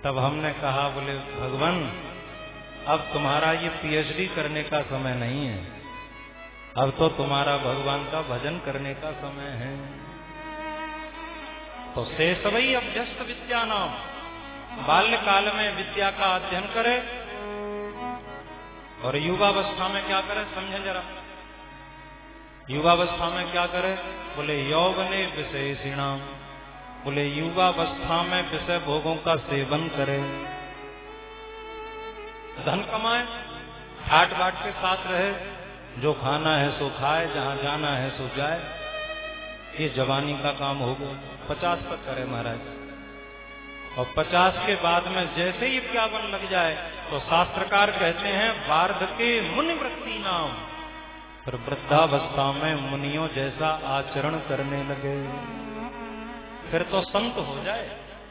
तब हमने कहा, बोले भगवान अब तुम्हारा ये पीएचडी करने का समय नहीं है, अब तो तुम्हारा भगवान का भजन करने का समय है। तो शेषवै अभ्यस्त विद्या नाम, बाल्यकाल में विद्या का अध्ययन करे और युवावस्था में क्या करे, समझे जरा। युवावस्था में क्या करे, बोले यौवने विषयिणाम, बोले युवावस्था में विषय भोगों का सेवन करे, धन कमाए, ठाट बाट के साथ रहे, जो खाना है सो खाए, जहां जाना है सो जाए। ये जवानी का काम हो गया। 50 तक करे महाराज, और 50 के बाद में जैसे ही 51 लग जाए तो शास्त्रकार कहते हैं वार्धके मुनि वृत्ति नाम, पर वृद्धावस्था में मुनियों जैसा आचरण करने लगे, फिर तो संत हो जाए।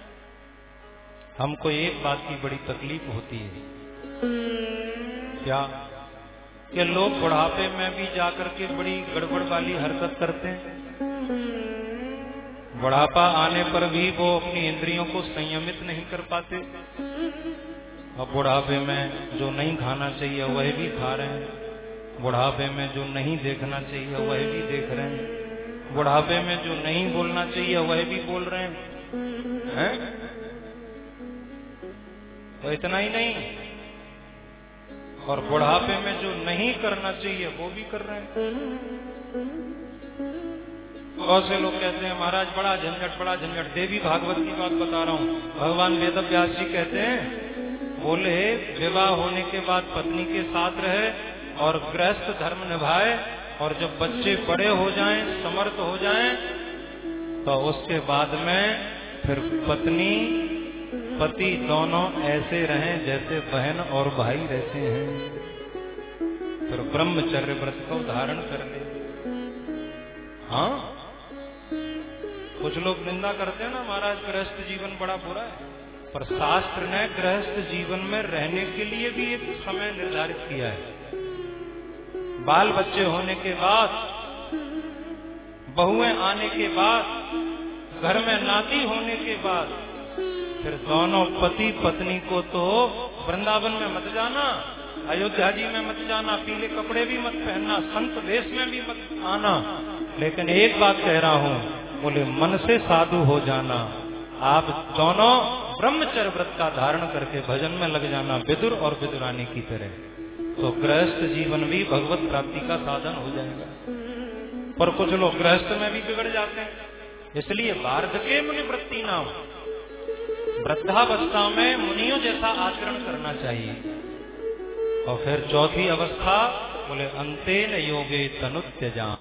हमको एक बात की बड़ी तकलीफ होती है, क्या कि लोग बुढ़ापे में भी जाकर के बड़ी गड़बड़ वाली हरकत करते हैं। बुढ़ापा आने पर भी वो अपनी इंद्रियों को संयमित नहीं कर पाते, और बुढ़ापे में जो नहीं खाना चाहिए वह भी खा रहे हैं, बुढ़ापे में जो नहीं देखना चाहिए वह भी देख रहे हैं, बुढ़ापे में जो नहीं बोलना चाहिए वह भी बोल रहे हैं। तो इतना ही नहीं, और बुढ़ापे में जो नहीं करना चाहिए वो भी कर रहे हैं। बहुत से लोग कहते हैं महाराज बड़ा झंझट। देवी भागवत की बात बता रहा हूँ। भगवान वेद व्यास जी कहते हैं, बोले विवाह होने के बाद पत्नी के साथ रहे और गृहस्थ धर्म निभाए, और जब बच्चे बड़े हो जाएं, समर्थ हो जाएं, तो उसके बाद में फिर पत्नी पति दोनों ऐसे रहें जैसे बहन और भाई रहते हैं, फिर ब्रह्मचर्य व्रत को धारण कर ले। हाँ, कुछ लोग निंदा करते हैं ना महाराज गृहस्थ जीवन बड़ा बुरा है, पर शास्त्र ने गृहस्थ जीवन में रहने के लिए भी एक समय निर्धारित किया है। बाल बच्चे होने के बाद, बहुएं आने के बाद, घर में नाती होने के बाद, फिर दोनों पति पत्नी को तो वृंदावन में मत जाना, अयोध्या जी में मत जाना, पीले कपड़े भी मत पहनना, संत वेश में भी मत आना, लेकिन एक बात कह रहा हूँ, बोले मन से साधु हो जाना। आप दोनों ब्रह्मचर्य व्रत का धारण करके भजन में लग जाना, विदुर और विदुरानी की तरह, तो गृहस्थ जीवन भी भगवत प्राप्ति का साधन हो जाएगा। पर कुछ लोग गृहस्थ में भी बिगड़ जाते हैं, इसलिए वार्धके मुनि वृत्ति नाम, वृद्धावस्था में मुनियों जैसा आचरण करना चाहिए। और फिर चौथी अवस्था, बोले अंतेन योगे तनुत्यजाम,